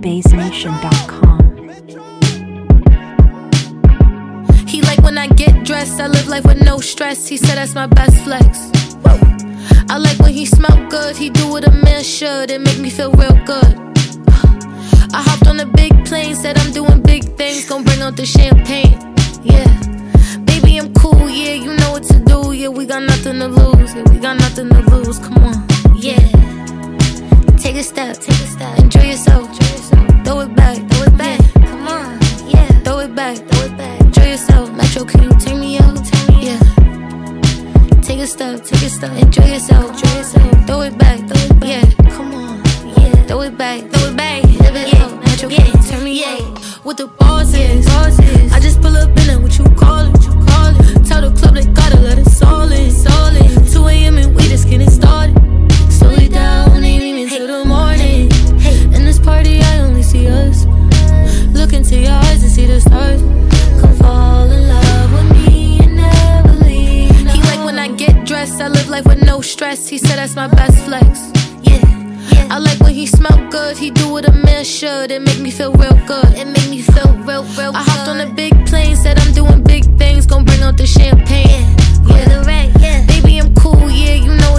BassNation.com. He like when I get dressed, I live life with no stress. He said that's my best flex. Woo. I like when he smell good, he do what a man should. It make me feel real good. I hopped on a big plane, said I'm doing big things, gon' bring out the champagne. Yeah, baby I'm cool, yeah, you know what to do. Yeah, we got nothing to lose, yeah, we got nothing to lose. Come on, yeah. Take a step, enjoy yourself, throw it back, yeah. Come on, yeah, throw it back, enjoy yourself. Metro, can you take me out? Yeah. Take a step, enjoy yourself, throw it back, yeah. Come on, yeah, throw it back, live it out. Metro, can you turn me out? What the boss is, I just pull up in it, what you call it? Tell the club they gotta let it all in. 2 a.m. and we just getting started. Slow it down, ain't even till the morning. In this party, I only see us. Look into your eyes and see the stars. Come fall in love with me and never leave. He like when I get dressed, I live life with no stress. He said that's my best flex. Yeah. I like when he smell good, he do what a man should. It make me feel real good. It make me feel real good. I hopped on a big plane, said I'm doing big things, gon' bring out the champagne. Yeah. Baby I'm cool, yeah, you know